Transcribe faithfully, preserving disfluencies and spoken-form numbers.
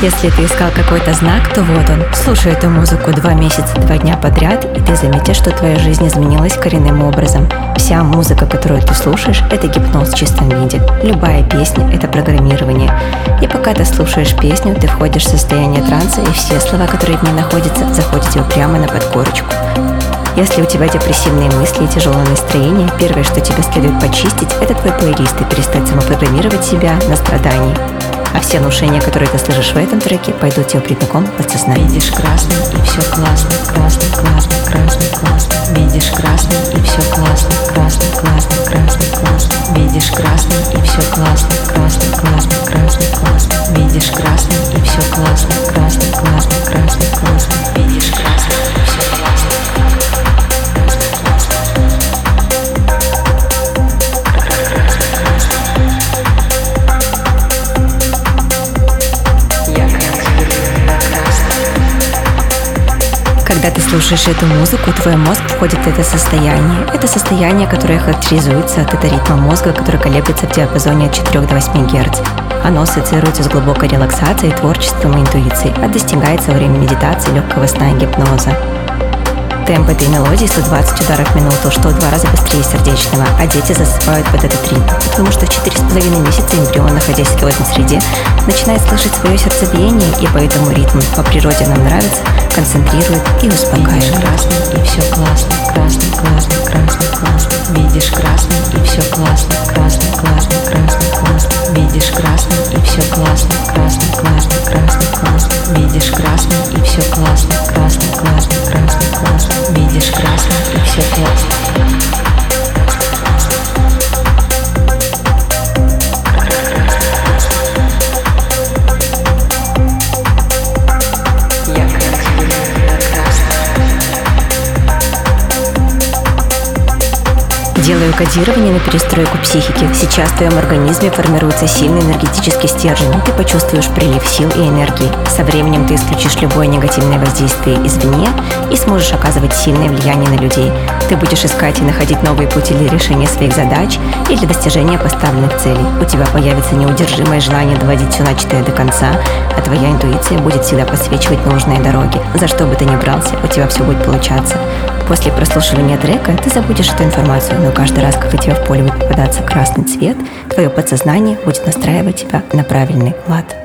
Если ты искал какой-то знак, то вот он. Слушай эту музыку два месяца, два дня подряд, и ты заметишь, что твоя жизнь изменилась коренным образом. Вся музыка, которую ты слушаешь, это гипноз в чистом виде. Любая песня — это программирование. И пока ты слушаешь песню, ты входишь в состояние транса, и все слова, которые в ней находятся, заходят тебе прямо на подкорочку. Если у тебя депрессивные мысли и тяжелое настроение, первое, что тебе следует почистить, это твой плейлист и перестать самопрограммировать себя на страдания. А все внушения, которые ты слышишь в этом треке, пойдут тебе прямиком в подсознание. Видишь красный, и все классно, красный, классно, красный, классно. Видишь красный, и все классно, красный, классно, красный, классно. Видишь красный, и все классно, красный, классно, красный, классно. Видишь красный, и все классно, красный, классно, красный, классно. Видишь красный, и все классно. Когда ты слушаешь эту музыку, твой мозг входит в это состояние. Это состояние, которое характеризуется от этого ритма мозга, который колеблется в диапазоне от четырёх до восьми герц. Оно ассоциируется с глубокой релаксацией, творчеством и интуицией, а достигается во время медитации, легкого сна и гипноза. Темп этой мелодии сто двадцать ударов в минуту, что в два раза быстрее сердечного, а дети засыпают под этот ритм, потому что в четыре с половиной месяца эмбрион, находясь в кислотной среде, начинает слышать свое сердцебиение, и по этому ритму по природе нам нравится, концентрирует и успокаивает. Видишь красный, и все классно, красный, классно, красный, классно. Видишь красный, и все классно, красный, классно, красный, классно. Видишь красный, и все классно, красный, классно, красный, классно. Видишь красный, и все классно, красный, классно, красный, классно. Видишь красный, и все классно. Делаю кодирование на перестройку психики. Сейчас в твоем организме формируется сильный энергетический стержень. Ты почувствуешь прилив сил и энергии. Со временем ты исключишь любое негативное воздействие извне и сможешь оказывать сильное влияние на людей. Ты будешь искать и находить новые пути для решения своих задач и для достижения поставленных целей. У тебя появится неудержимое желание доводить все начатое до конца, а твоя интуиция будет всегда подсвечивать нужные дороги. За что бы ты ни брался, у тебя все будет получаться. После прослушивания трека ты забудешь эту информацию, но каждый раз, когда тебе в поле будет попадаться красный цвет, твое подсознание будет настраивать тебя на правильный лад.